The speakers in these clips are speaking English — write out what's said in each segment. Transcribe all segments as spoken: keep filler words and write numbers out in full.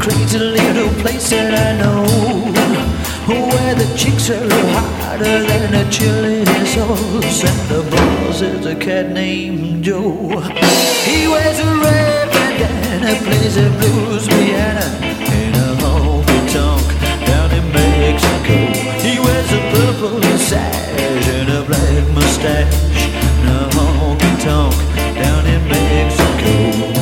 crazy little place that I know, where the chicks are hotter than a chili sauce, and the boss is a cat named Joe. He wears a red bandana, plays a blues piano in a honky-tonk down in Mexico. He wears a purple sash and a black mustache in a honky-tonk down in Mexico.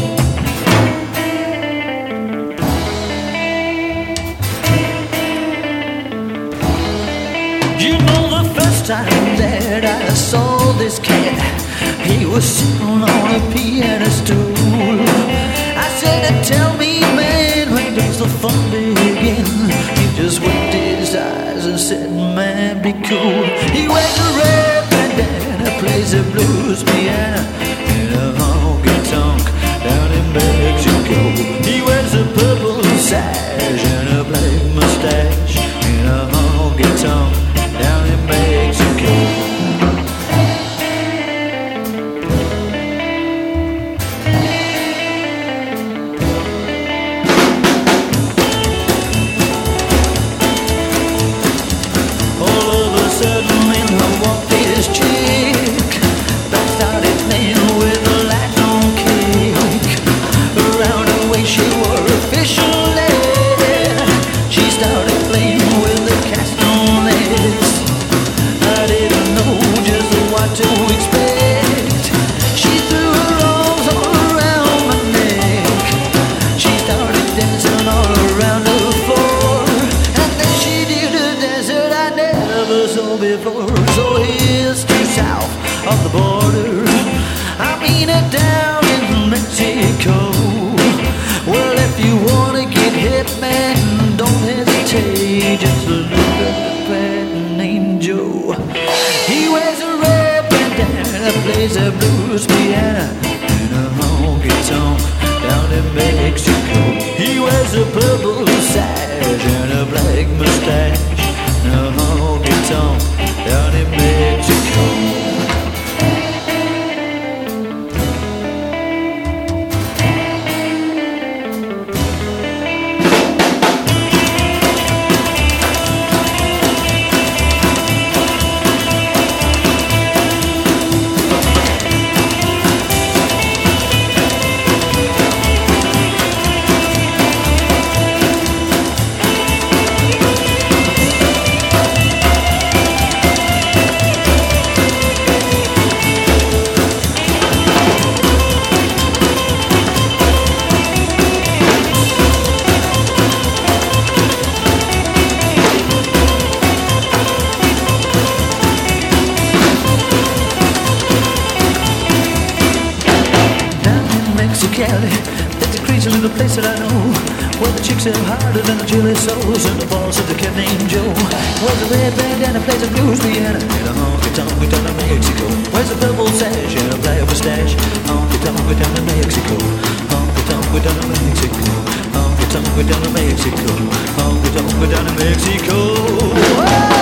You know, the first time that I saw this cat, he was sitting on a piano stool. I said, tell me, man, when does the fun begin? He just winked his eyes and said, man, be cool. He wears a red bandana, plays a blues piano in a honky-tonk down in Mexico. He wears a purple sash and a black mustache in a honky-tonk down in Mexico. All of a sudden in her walked this chick that started playing with a Latin kick. Around her waist she wore a fishnet. She started playing with the castanets. I didn't know just what to expect. She threw her arms all around my neck. She started dancing all around the floor, and then she did a dance that I never saw before. So here's to south of the border, I mean it down in Mexico. Well, if you wanna get hit, man, don't hesitate. Just look at the cat named Joe. He wears a red bandana, plays a blues piano in a honky-tonk down in Mexico. He wears a purple sash and a black mustache in a honky-tonk down in Mexico. There's a crazy little place that I know, where the chicks are harder than a chili sauce, and the boss is a cat named Joe. Wears a red bandana, plays a blues piano in a honky-tonk down in Mexico. Wears a purple sash and a black mustache, honky-tonk down in Mexico. Honky-tonk down in Mexico. Honky-tonk down in Mexico. Honky-tonk down in Mexico.